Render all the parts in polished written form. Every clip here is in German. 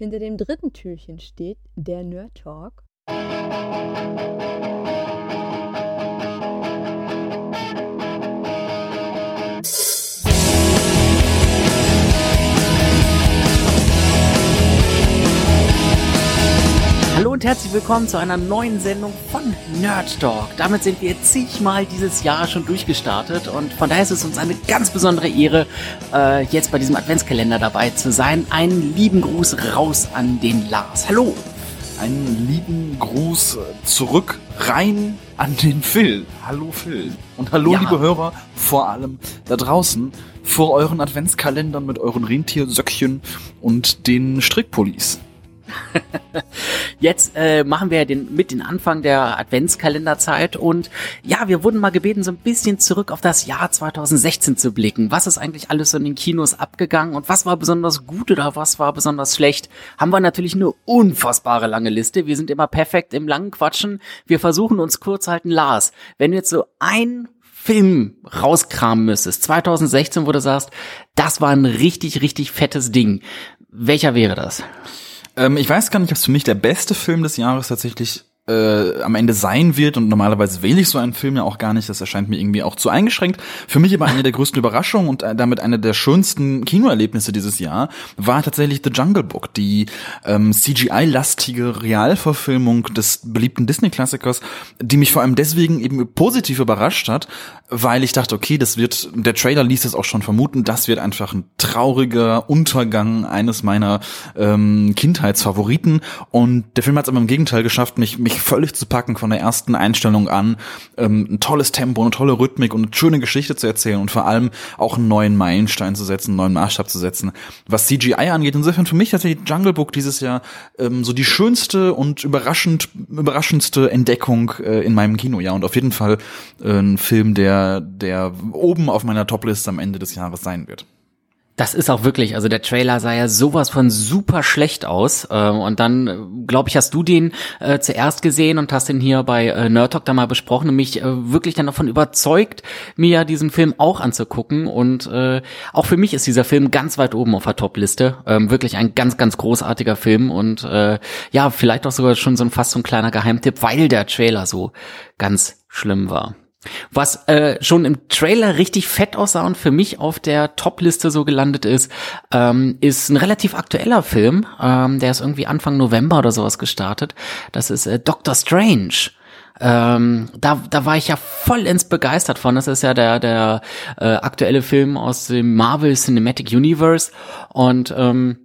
Hinter dem dritten Türchen steht der Nerd Talk. Hallo und herzlich willkommen zu einer neuen Sendung von Nerd Talk. Damit sind wir zigmal dieses Jahr schon durchgestartet und von daher ist es uns eine ganz besondere Ehre, jetzt bei diesem Adventskalender dabei zu sein. Einen lieben Gruß raus an den Lars. Hallo! Einen lieben Gruß zurück rein an den Phil. Hallo Phil. Und hallo Ja. Liebe Hörer, vor allem da draußen, vor euren Adventskalendern mit euren Rentiersöckchen und den Strickpullis. Jetzt machen wir mit den Anfang der Adventskalenderzeit und ja, wir wurden mal gebeten, so ein bisschen zurück auf das Jahr 2016 zu blicken. Was ist eigentlich alles so in den Kinos abgegangen und was war besonders gut oder was war besonders schlecht? Haben wir natürlich eine unfassbare lange Liste. Wir sind immer perfekt im langen Quatschen. Wir versuchen uns kurz halten. Lars, wenn du jetzt so ein Film rauskramen müsstest, 2016, wo du sagst, das war ein richtig, richtig fettes Ding. Welcher wäre das? Ich weiß gar nicht, ob es für mich der beste Film des Jahres tatsächlich am Ende sein wird, und normalerweise wähle ich so einen Film ja auch gar nicht, das erscheint mir irgendwie auch zu eingeschränkt. Für mich aber eine der größten Überraschungen und damit eine der schönsten Kinoerlebnisse dieses Jahr war tatsächlich The Jungle Book, die CGI-lastige Realverfilmung des beliebten Disney-Klassikers, die mich vor allem deswegen eben positiv überrascht hat, weil ich dachte, okay, der Trailer ließ es auch schon vermuten, das wird einfach ein trauriger Untergang eines meiner Kindheitsfavoriten, und der Film hat es aber im Gegenteil geschafft, mich völlig zu packen von der ersten Einstellung an, ein tolles Tempo, eine tolle Rhythmik und eine schöne Geschichte zu erzählen und vor allem auch einen neuen Meilenstein zu setzen, einen neuen Maßstab zu setzen, was CGI angeht. Insofern für mich tatsächlich Jungle Book dieses Jahr so die schönste und überraschendste Entdeckung in meinem Kinojahr und auf jeden Fall ein Film, der oben auf meiner Topliste am Ende des Jahres sein wird. Das ist auch wirklich, also der Trailer sah ja sowas von super schlecht aus, und dann, glaube ich, hast du den zuerst gesehen und hast den hier bei Nerd Talk da mal besprochen und mich wirklich dann davon überzeugt, mir diesen Film auch anzugucken, und auch für mich ist dieser Film ganz weit oben auf der Top-Liste, wirklich ein ganz, ganz großartiger Film und ja, vielleicht auch sogar schon fast so ein kleiner Geheimtipp, weil der Trailer so ganz schlimm war. Was schon im Trailer richtig fett aussah und für mich auf der Top-Liste so gelandet ist ein relativ aktueller Film. Der ist irgendwie Anfang November oder sowas gestartet. Das ist Doctor Strange. Da war ich ja vollends begeistert von. Das ist ja der aktuelle Film aus dem Marvel Cinematic Universe. Und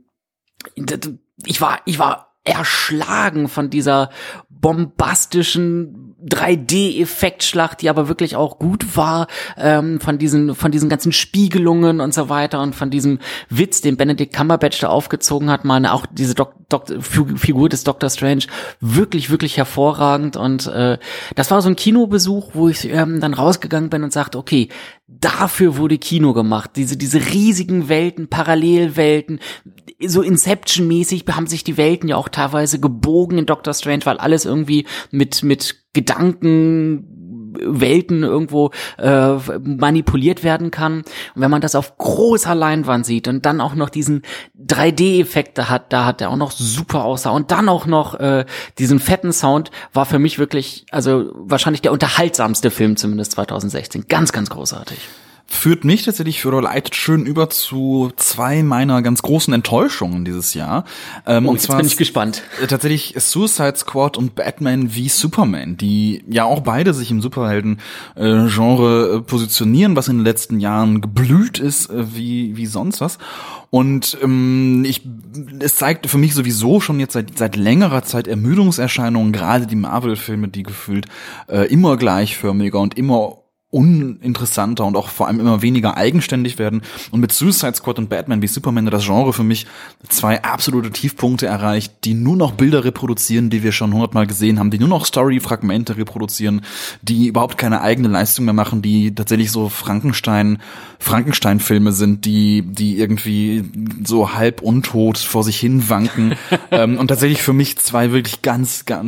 ich war erschlagen von dieser bombastischen 3D-Effektschlacht, die aber wirklich auch gut war, von diesen ganzen Spiegelungen und so weiter und von diesem Witz, den Benedict Cumberbatch da aufgezogen hat, mal auch diese Figur des Doctor Strange, wirklich, wirklich hervorragend, und das war so ein Kinobesuch, wo ich dann rausgegangen bin und sagte, okay, dafür wurde Kino gemacht, diese riesigen Welten, Parallelwelten, so Inception-mäßig haben sich die Welten ja auch teilweise gebogen in Doctor Strange, weil alles irgendwie mit Gedankenwelten irgendwo manipuliert werden kann. Und wenn man das auf großer Leinwand sieht und dann auch noch diesen 3D-Effekt da hat der auch noch super aussah und dann auch noch diesen fetten Sound, war für mich wirklich, also wahrscheinlich der unterhaltsamste Film zumindest 2016. Ganz, ganz großartig. Führt mich tatsächlich oder leitet schön über zu zwei meiner ganz großen Enttäuschungen dieses Jahr. Und jetzt zwar bin ich gespannt. Tatsächlich Suicide Squad und Batman v Superman, die ja auch beide sich im Superhelden-Genre positionieren, was in den letzten Jahren geblüht ist, wie sonst was. Und es zeigt für mich sowieso schon jetzt seit längerer Zeit Ermüdungserscheinungen, gerade die Marvel-Filme, die gefühlt immer gleichförmiger und immer uninteressanter und auch vor allem immer weniger eigenständig werden. Und mit Suicide Squad und Batman wie Superman hat das Genre für mich zwei absolute Tiefpunkte erreicht, die nur noch Bilder reproduzieren, die wir schon 100-mal gesehen haben, die nur noch Story-Fragmente reproduzieren, die überhaupt keine eigene Leistung mehr machen, die tatsächlich so Frankenstein-Filme sind, die irgendwie so halb untot vor sich hin wanken. Und tatsächlich für mich zwei wirklich ganz, ganz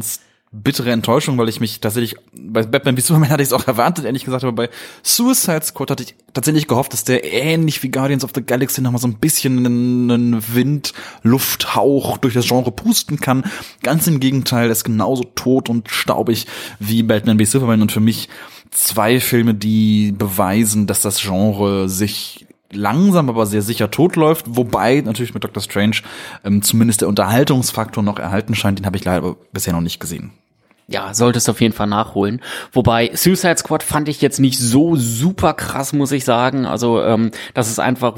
bittere Enttäuschung, weil ich mich tatsächlich, bei Batman wie Superman hatte ich es auch erwartet, ehrlich gesagt, aber bei Suicide Squad hatte ich tatsächlich gehofft, dass der ähnlich wie Guardians of the Galaxy nochmal so ein bisschen einen Lufthauch durch das Genre pusten kann. Ganz im Gegenteil, er ist genauso tot und staubig wie Batman wie Superman und für mich 2 Filme, die beweisen, dass das Genre sich langsam, aber sehr sicher totläuft, wobei natürlich mit Doctor Strange zumindest der Unterhaltungsfaktor noch erhalten scheint, den habe ich leider bisher noch nicht gesehen. Ja, solltest du auf jeden Fall nachholen. Wobei Suicide Squad fand ich jetzt nicht so super krass, muss ich sagen. Also das ist einfach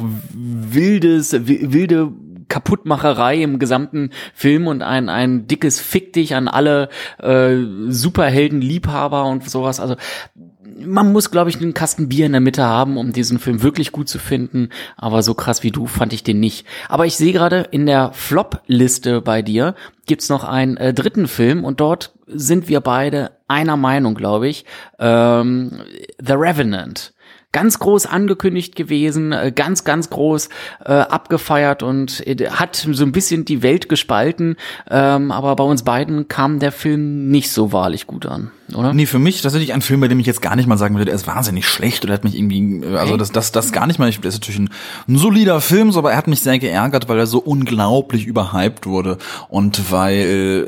wilde Kaputtmacherei im gesamten Film und ein dickes Fick dich an alle Superhelden-Liebhaber und sowas. Also man muss, glaube ich, einen Kasten Bier in der Mitte haben, um diesen Film wirklich gut zu finden. Aber so krass wie du fand ich den nicht. Aber ich sehe gerade in der Flop-Liste bei dir gibt's noch einen dritten Film und dort sind wir beide einer Meinung, glaube ich. The Revenant. Ganz groß angekündigt gewesen, ganz groß abgefeiert und hat so ein bisschen die Welt gespalten, aber bei uns beiden kam der Film nicht so wahrlich gut an, oder? Nee, für mich tatsächlich ein Film, bei dem ich jetzt gar nicht mal sagen würde, der ist wahnsinnig schlecht oder hat mich irgendwie, also das gar nicht mal, das ist natürlich ein solider Film, so, aber er hat mich sehr geärgert, weil er so unglaublich überhyped wurde und weil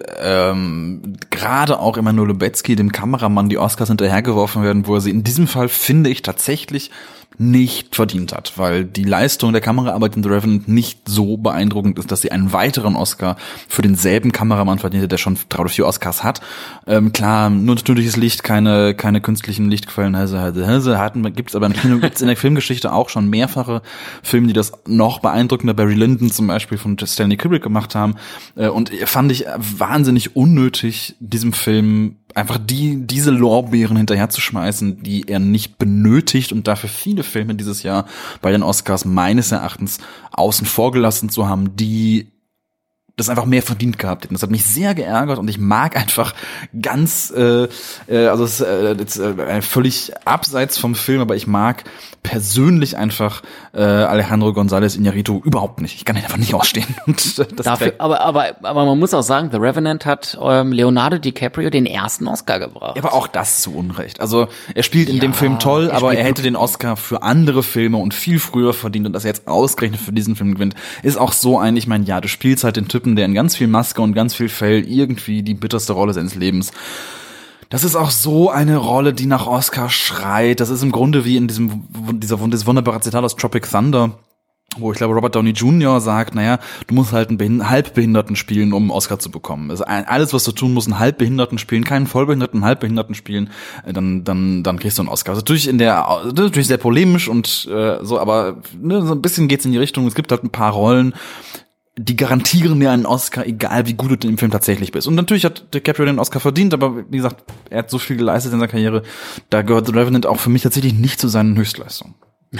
gerade auch Emmanuel Lubezki, dem Kameramann, die Oscars hinterhergeworfen werden, wo er sie in diesem Fall, finde ich, tatsächlich nicht verdient hat, weil die Leistung der Kameraarbeit in The Revenant nicht so beeindruckend ist, dass sie einen weiteren Oscar für denselben Kameramann verdient, der schon 3 oder 4 Oscars hat. Klar, nur natürliches Licht, keine künstlichen Lichtquellen, gibt's aber gibt's in der Filmgeschichte auch schon mehrfache Filme, die das noch beeindruckender, Barry Lyndon zum Beispiel von Stanley Kubrick gemacht haben, und fand ich wahnsinnig unnötig, diesem Film einfach diese Lorbeeren hinterherzuschmeißen, die er nicht benötigt und dafür viele Filme dieses Jahr bei den Oscars meines Erachtens außen vor gelassen zu haben, die das einfach mehr verdient gehabt hätten. Das hat mich sehr geärgert und ich mag einfach ganz, also es ist völlig abseits vom Film, aber ich mag persönlich einfach Alejandro González Iñárritu überhaupt nicht. Ich kann ihn einfach nicht ausstehen. Und dafür, aber man muss auch sagen, The Revenant hat Leonardo DiCaprio den ersten Oscar gebracht. Aber auch das zu Unrecht. Also er spielt in dem Film toll, aber er hätte den Oscar für andere Filme und viel früher verdient und dass er jetzt ausgerechnet für diesen Film gewinnt, ist auch so ein, ich meine, ja, du spielst halt den Typen, der in ganz viel Maske und ganz viel Fell irgendwie die bitterste Rolle seines Lebens. Das ist auch so eine Rolle, die nach Oscar schreit. Das ist im Grunde wie in dieses wunderbare Zitat aus Tropic Thunder, wo ich glaube Robert Downey Jr. sagt, naja, du musst halt einen Halbbehinderten spielen, um einen Oscar zu bekommen. Also alles, was du tun musst, einen Halbbehinderten spielen, keinen Vollbehinderten, einen Halbbehinderten spielen, dann kriegst du einen Oscar. Also natürlich sehr polemisch und so, aber so ein bisschen geht's in die Richtung. Es gibt halt ein paar Rollen, die garantieren mir einen Oscar, egal wie gut du im Film tatsächlich bist. Und natürlich hat DiCaprio den Oscar verdient, aber wie gesagt, er hat so viel geleistet in seiner Karriere, da gehört The Revenant auch für mich tatsächlich nicht zu seinen Höchstleistungen.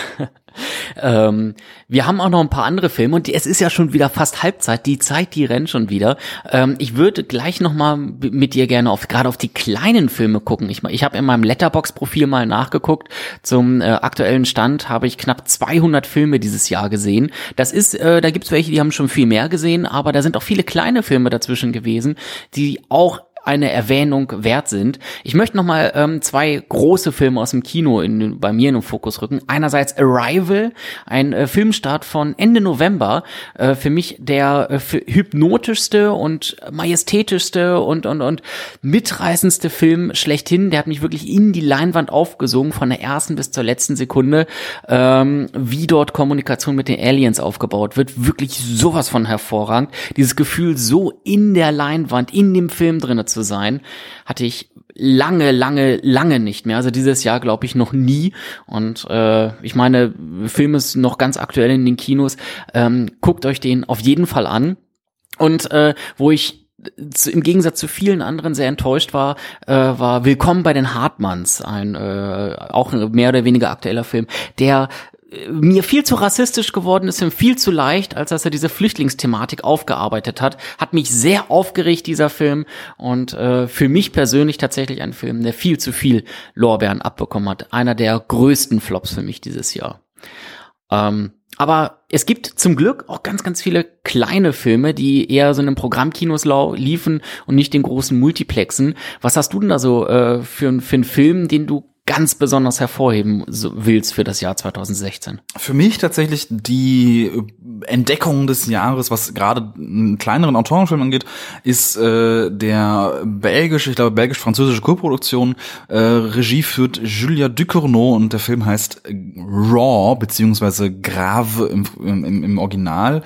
Wir haben auch noch ein paar andere Filme und es ist ja schon wieder fast Halbzeit, die Zeit, die rennt schon wieder. Ich würde gleich noch mal mit dir gerne gerade auf die kleinen Filme gucken. Ich habe in meinem Letterboxd-Profil mal nachgeguckt. Zum aktuellen Stand habe ich knapp 200 Filme dieses Jahr gesehen. Das ist, da gibt's welche, die haben schon viel mehr gesehen, aber da sind auch viele kleine Filme dazwischen gewesen, die auch eine Erwähnung wert sind. Ich möchte noch-mal 2 große Filme aus dem Kino bei mir in den Fokus rücken. Einerseits Arrival, ein Filmstart von Ende November. Für mich der hypnotischste und majestätischste und mitreißendste Film schlechthin. Der hat mich wirklich in die Leinwand aufgesogen, von der ersten bis zur letzten Sekunde. Wie dort Kommunikation mit den Aliens aufgebaut wird. Wirklich sowas von hervorragend. Dieses Gefühl, so in der Leinwand, in dem Film drin zu sein, hatte ich lange nicht mehr. Also dieses Jahr glaube ich noch nie. Und ich meine, Film ist noch ganz aktuell in den Kinos. Guckt euch den auf jeden Fall an. Und wo ich im Gegensatz zu vielen anderen sehr enttäuscht war Willkommen bei den Hartmanns, ein auch ein mehr oder weniger aktueller Film, der mir viel zu rassistisch geworden ist, viel zu leicht, als dass er diese Flüchtlingsthematik aufgearbeitet hat. Hat mich sehr aufgeregt, dieser Film. Und für mich persönlich tatsächlich ein Film, der viel zu viel Lorbeeren abbekommen hat. Einer der größten Flops für mich dieses Jahr. Aber es gibt zum Glück auch ganz, ganz viele kleine Filme, die eher so in den Programmkinos liefen und nicht den großen Multiplexen. Was hast du denn da so für einen Film, den du ganz besonders hervorheben willst für das Jahr 2016? Für mich tatsächlich die Entdeckung des Jahres, was gerade einen kleineren Autorenfilm angeht, ist der belgisch-französische Koproduktion. Regie führt Julia Ducournau und der Film heißt Raw, beziehungsweise Grave im Original.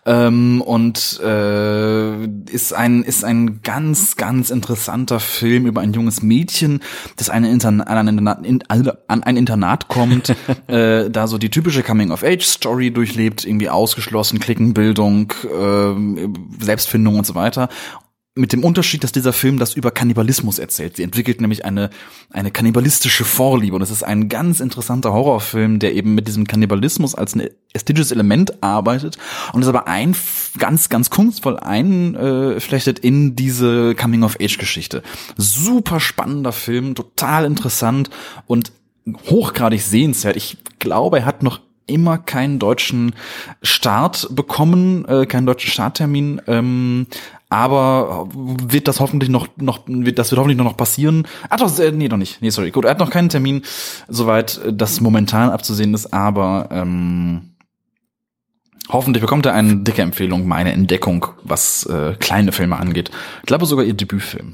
Und ist ein ganz, ganz interessanter Film über ein junges Mädchen, das an ein Internat kommt, da so die typische Coming-of-Age-Story durchlebt, irgendwie ausgeschlossen, Cliquenbildung, Selbstfindung und so weiter. Mit dem Unterschied, dass dieser Film das über Kannibalismus erzählt. Sie entwickelt nämlich eine kannibalistische Vorliebe. Und es ist ein ganz interessanter Horrorfilm, der eben mit diesem Kannibalismus als ein ästhetisches Element arbeitet und es aber ganz, ganz kunstvoll einflechtet in diese Coming-of-Age-Geschichte. Super spannender Film, total interessant und hochgradig sehenswert. Ich glaube, er hat noch immer keinen deutschen Start bekommen, keinen deutschen Starttermin, aber wird das hoffentlich wird hoffentlich noch passieren. Nee, noch nicht. Nee, sorry. Gut, er hat noch keinen Termin, soweit das momentan abzusehen ist, aber hoffentlich bekommt er eine dicke Empfehlung, meine Entdeckung, was kleine Filme angeht. Ich glaube sogar ihr Debütfilm.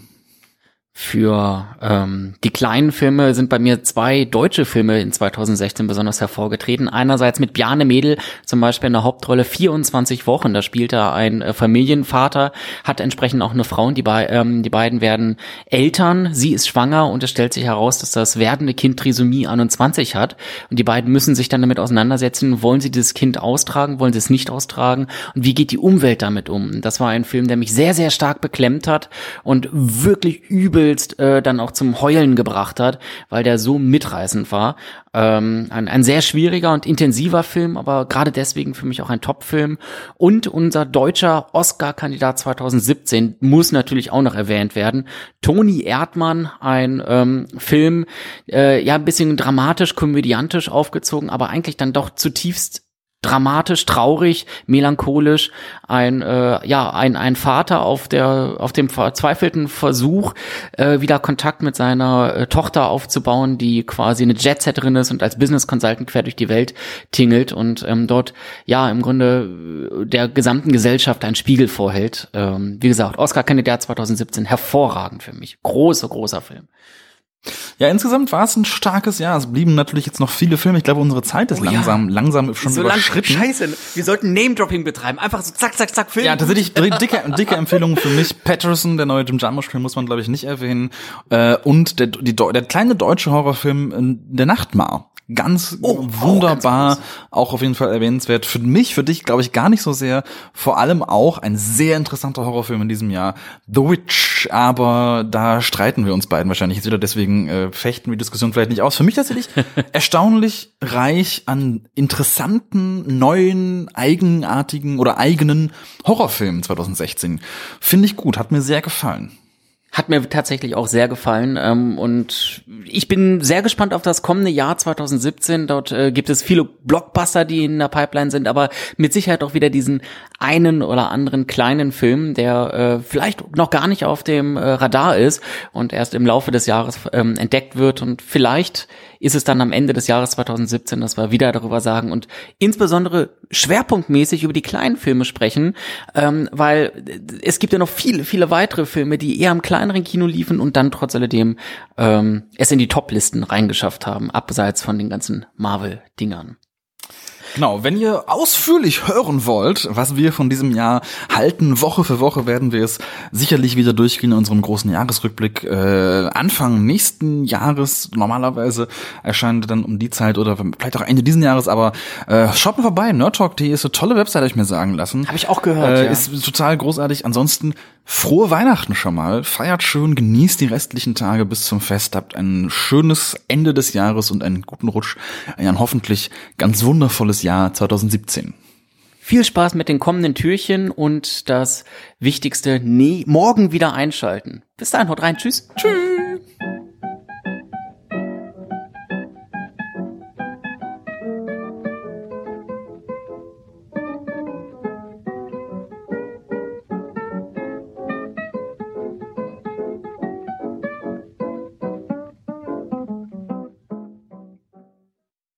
Für die kleinen Filme sind bei mir 2 deutsche Filme in 2016 besonders hervorgetreten. Einerseits mit Bjarne Mädel, zum Beispiel in der Hauptrolle 24 Wochen. Da spielt er ein Familienvater, hat entsprechend auch eine Frau und die beiden werden Eltern. Sie ist schwanger und es stellt sich heraus, dass das werdende Kind Trisomie 21 hat. Und die beiden müssen sich dann damit auseinandersetzen, wollen sie dieses Kind austragen, wollen sie es nicht austragen und wie geht die Umwelt damit um. Das war ein Film, der mich sehr, sehr stark beklemmt hat und wirklich übel dann auch zum Heulen gebracht hat, weil der so mitreißend war. Ein sehr schwieriger und intensiver Film, aber gerade deswegen für mich auch ein Top-Film. Und unser deutscher Oscar-Kandidat 2017 muss natürlich auch noch erwähnt werden. Toni Erdmann, ein Film, ein bisschen dramatisch, komödiantisch aufgezogen, aber eigentlich dann doch zutiefst dramatisch, traurig, melancholisch, ein Vater auf dem verzweifelten Versuch, wieder Kontakt mit seiner Tochter aufzubauen, die quasi eine Jetsetterin ist und als Business Consultant quer durch die Welt tingelt und dort im Grunde der gesamten Gesellschaft einen Spiegel vorhält. Wie gesagt, Oscar-Kandidat 2017, hervorragend für mich. Großer Film. Ja, insgesamt war es ein starkes Jahr. Es blieben natürlich jetzt noch viele Filme. Ich glaube, unsere Zeit ist langsam schon so überschritten. Scheiße, wir sollten Name-Dropping betreiben. Einfach so zack, Film. Ja, tatsächlich dicke Empfehlungen für mich. Patterson, der neue Jim Jarmusch-Film, muss man, glaube ich, nicht erwähnen. Und der kleine deutsche Horrorfilm Der Nachtmar. Ganz wunderbar, ganz auch auf jeden Fall erwähnenswert. Für dich, glaube ich, gar nicht so sehr. Vor allem auch ein sehr interessanter Horrorfilm in diesem Jahr, The Witch. Aber da streiten wir uns beiden wahrscheinlich jetzt wieder, deswegen fechten wir die Diskussion vielleicht nicht aus. Für mich tatsächlich erstaunlich reich an interessanten, neuen, eigenartigen oder eigenen Horrorfilmen 2016. Finde ich gut, hat mir sehr gefallen. Hat mir tatsächlich auch sehr gefallen und ich bin sehr gespannt auf das kommende Jahr 2017. Dort gibt es viele Blockbuster, die in der Pipeline sind, aber mit Sicherheit auch wieder diesen einen oder anderen kleinen Film, der vielleicht noch gar nicht auf dem Radar ist und erst im Laufe des Jahres entdeckt wird und vielleicht ist es dann am Ende des Jahres 2017, dass wir wieder darüber sagen und insbesondere schwerpunktmäßig über die kleinen Filme sprechen, weil es gibt ja noch viele weitere Filme, die eher im kleineren Kino liefen und dann trotz alledem es in die Top-Listen reingeschafft haben, abseits von den ganzen Marvel-Dingern. Genau, wenn ihr ausführlich hören wollt, was wir von diesem Jahr halten, Woche für Woche werden wir es sicherlich wieder durchgehen in unserem großen Jahresrückblick. Anfang nächsten Jahres, normalerweise erscheint dann um die Zeit oder vielleicht auch Ende diesen Jahres, aber schaut mal vorbei, nerdtalk.de ist eine tolle Website, habe ich mir sagen lassen. Habe ich auch gehört, ja. Ist total großartig. Ansonsten frohe Weihnachten schon mal, feiert schön, genießt die restlichen Tage bis zum Fest, habt ein schönes Ende des Jahres und einen guten Rutsch in ein hoffentlich ganz wundervolles Jahr 2017. Viel Spaß mit den kommenden Türchen und das Wichtigste, morgen wieder einschalten. Bis dahin, haut rein, tschüss. Tschüss.